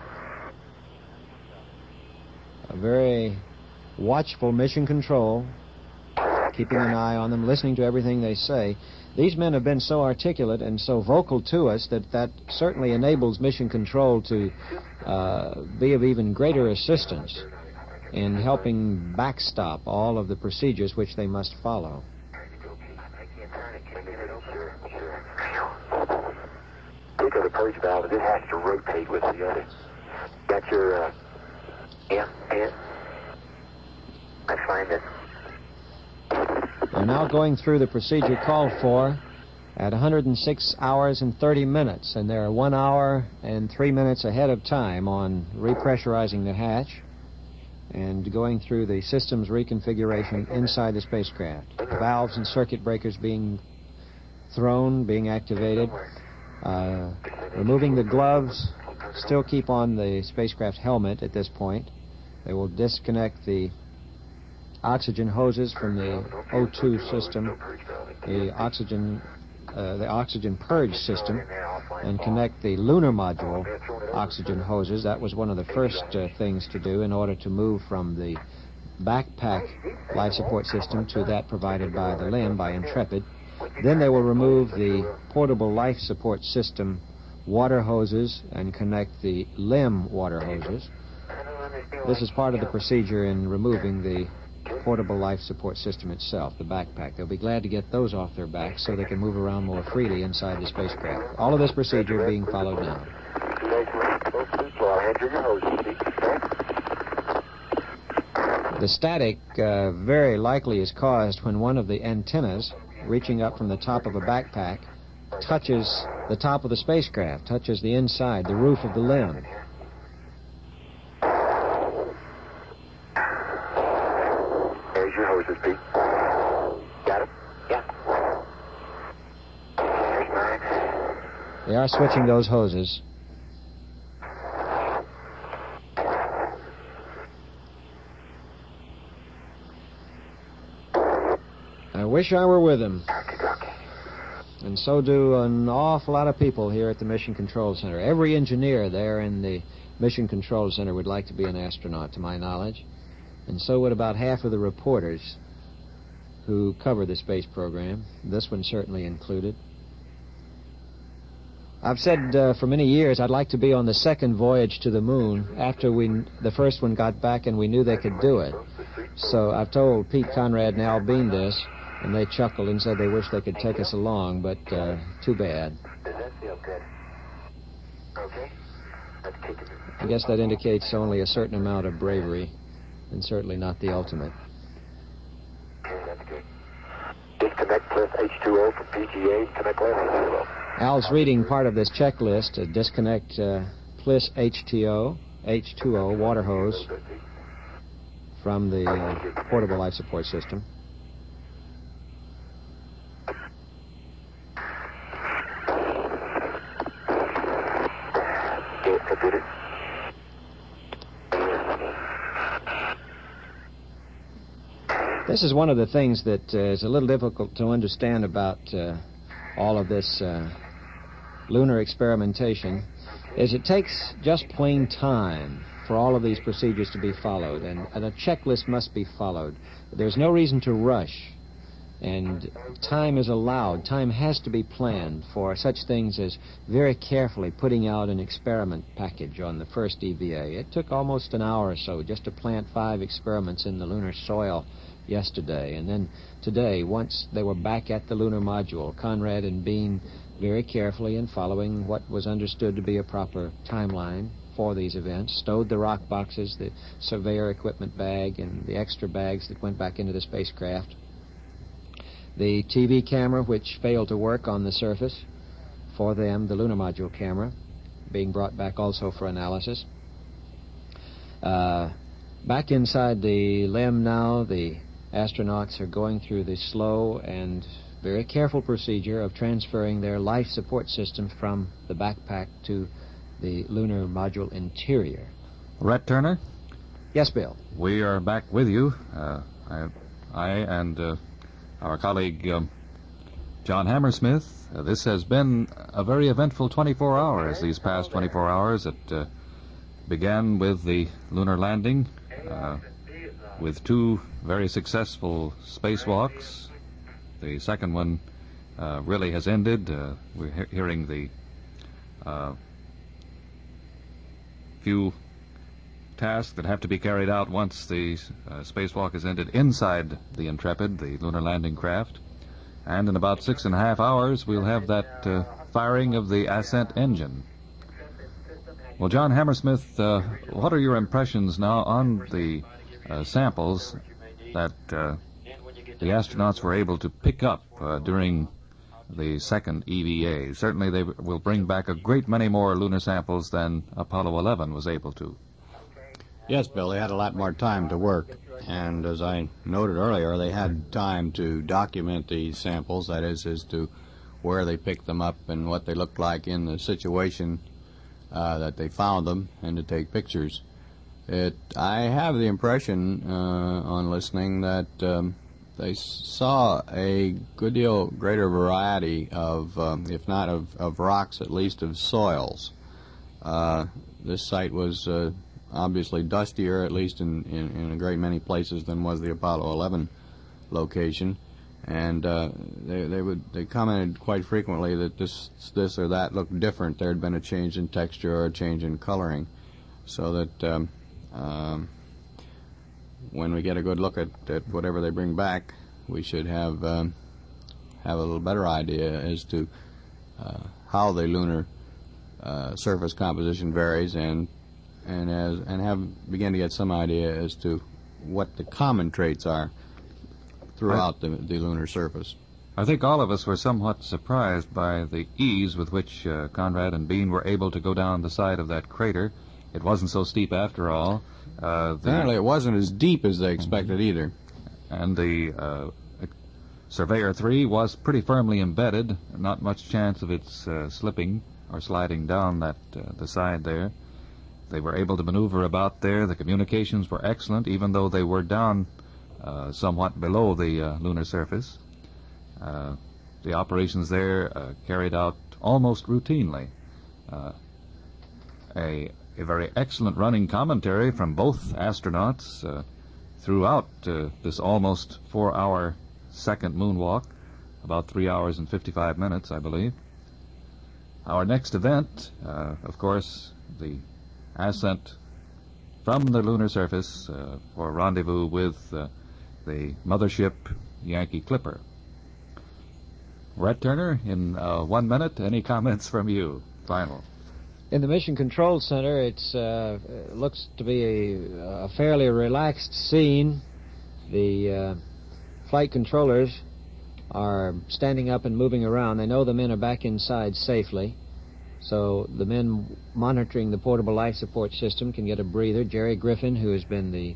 A very watchful Mission Control, keeping an eye on them, listening to everything they say. These men have been so articulate and so vocal to us that certainly enables Mission Control to be of even greater assistance in helping backstop all of the procedures which they must follow. Look at the purge valve, and it has to rotate with the other. Got your, yeah. I find it. They're now going through the procedure called for at 106 hours and 30 minutes, and they're 1 hour and 3 minutes ahead of time on repressurizing the hatch. and going through the systems reconfiguration inside the spacecraft. Valves and circuit breakers being thrown, being activated. Removing the gloves, still keep on the spacecraft helmet at this point. They will disconnect the oxygen hoses from the O2 system, the oxygen purge system, and connect the lunar module oxygen hoses. That was one of the first things to do in order to move from the backpack life support system to that provided by the LEM, by Intrepid. Then they will remove the portable life support system water hoses and connect the LEM water hoses. This is part of the procedure in removing the portable life support system itself, the backpack. They'll be glad to get those off their backs so they can move around more freely inside the spacecraft. All of this procedure being followed now. The static very likely is caused when one of the antennas reaching up from the top of a backpack touches the top of the spacecraft, touches the inside, the roof of the LEM. There's your hoses, Pete. Got it? Yeah. There's mine. They are switching those hoses. I wish I were with them. And so do an awful lot of people here at the Mission Control Center. Every engineer there in the Mission Control Center would like to be an astronaut, to my knowledge. And so would about half of the reporters who cover the space program, this one certainly included. I've said for many years I'd like to be on the second voyage to the moon after the first one got back and we knew they could do it. So I've told Pete Conrad and Al Bean this, and they chuckled and said they wish they could take us along, but too bad. Does that feel good? Okay. Let's kick it. I guess that indicates only a certain amount of bravery, and certainly not the ultimate. Okay, that's good. Disconnect plus H2O from PGA. Connect left H2O. Al's reading part of this checklist to disconnect plus H2O, water hose, from the portable life support system. This is one of the things that is a little difficult to understand about all of this lunar experimentation, is it takes just plain time for all of these procedures to be followed, and a checklist must be followed. There's no reason to rush, and time is allowed. Time has to be planned for such things as very carefully putting out an experiment package on the first EVA. It took almost an hour or so just to plant 5 experiments in the lunar soil yesterday, and then today, once they were back at the lunar module, Conrad and Bean very carefully and following what was understood to be a proper timeline for these events, stowed the rock boxes, the surveyor equipment bag, and the extra bags that went back into the spacecraft. The TV camera, which failed to work on the surface, for them, the lunar module camera, being brought back also for analysis. Back inside the LEM now, the astronauts are going through the slow and very careful procedure of transferring their life support systems from the backpack to the lunar module interior. Rhett Turner? Yes, Bill. We are back with you. I and our colleague John Hammersmith. This has been a very eventful 24 hours, these past 24 hours. It began with the lunar landing, with 2 very successful spacewalks. The second one really has ended. We're hearing the few tasks that have to be carried out once the spacewalk is ended inside the Intrepid, the lunar landing craft. And in about 6.5 hours, we'll have that firing of the ascent engine. Well, John Hammersmith, what are your impressions now on the samples that the astronauts were able to pick up during the second EVA? Certainly they will bring back a great many more lunar samples than Apollo 11 was able to. Yes, Bill, they had a lot more time to work. And as I noted earlier, they had time to document these samples, that is, as to where they picked them up and what they looked like in the situation that they found them, and to take pictures. I have the impression on listening that they saw a good deal greater variety of, if not of rocks, at least of soils. This site was obviously dustier, at least in a great many places, than was the Apollo 11 location. And they commented quite frequently that this or that looked different. There had been a change in texture or a change in coloring, so that when we get a good look at whatever they bring back, we should have a little better idea as to how the lunar surface composition varies, and begin to get some idea as to what the common traits are throughout the lunar surface. I think all of us were somewhat surprised by the ease with which Conrad and Bean were able to go down the side of that crater. It wasn't so steep after all. Apparently it wasn't as deep as they expected either. And the Surveyor 3 was pretty firmly embedded, not much chance of its slipping or sliding down the side there. They were able to maneuver about there. The communications were excellent, even though they were down somewhat below the lunar surface. The operations there carried out almost routinely. A very excellent running commentary from both astronauts throughout this almost 4-hour second moonwalk, about 3 hours and 55 minutes, I believe. Our next event, of course, the ascent from the lunar surface for rendezvous with the mothership Yankee Clipper. Rhett Turner, in 1 minute, any comments from you? Final. In the Mission Control Center, it looks to be a fairly relaxed scene. The flight controllers are standing up and moving around. They know the men are back inside safely, so the men monitoring the portable life support system can get a breather. Jerry Griffin, who has been the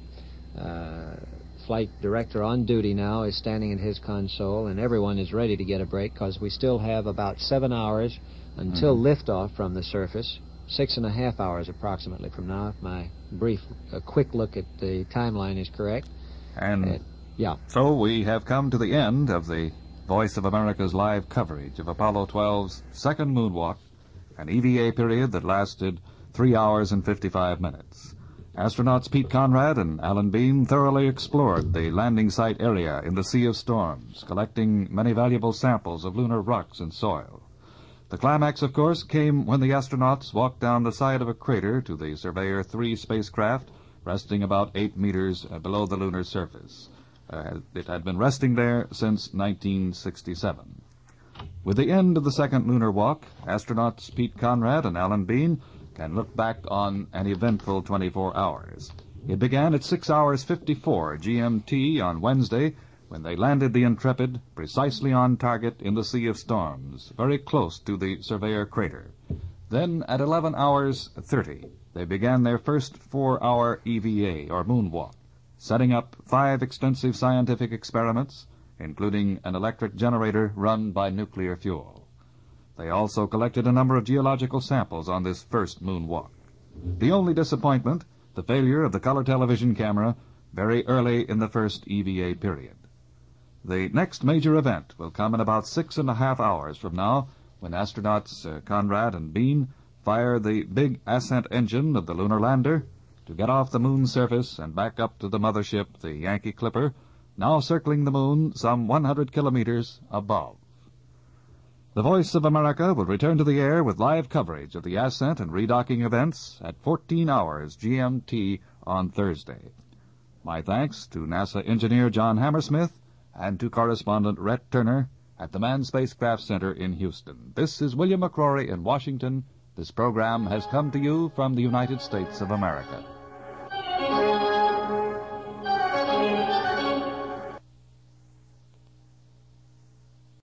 flight director on duty now, is standing at his console, and everyone is ready to get a break because we still have about 7 hours until liftoff from the surface. 6.5 hours approximately from now, if my quick look at the timeline is correct. And yeah. So we have come to the end of the Voice of America's live coverage of Apollo 12's second moonwalk, an EVA period that lasted 3 hours and 55 minutes. Astronauts Pete Conrad and Alan Bean thoroughly explored the landing site area in the Sea of Storms, collecting many valuable samples of lunar rocks and soil. The climax, of course, came when the astronauts walked down the side of a crater to the Surveyor 3 spacecraft, resting about 8 meters below the lunar surface. It had been resting there since 1967. With the end of the second lunar walk, astronauts Pete Conrad and Alan Bean can look back on an eventful 24 hours. It began at 6 hours 54 GMT on Wednesday, when they landed the Intrepid precisely on target in the Sea of Storms, very close to the Surveyor crater. Then, at 11 hours 30, they began their first 4-hour EVA, or moonwalk, setting up 5 extensive scientific experiments, including an electric generator run by nuclear fuel. They also collected a number of geological samples on this first moonwalk. The only disappointment, the failure of the color television camera very early in the first EVA period. The next major event will come in about 6.5 hours from now, when astronauts Conrad and Bean fire the big ascent engine of the lunar lander to get off the moon's surface and back up to the mothership, the Yankee Clipper, now circling the moon some 100 kilometers above. The Voice of America will return to the air with live coverage of the ascent and redocking events at 14 hours GMT on Thursday. My thanks to NASA engineer John Hammersmith and to correspondent Rhett Turner at the Manned Spacecraft Center in Houston. This is William McCrory in Washington. This program has come to you from the United States of America.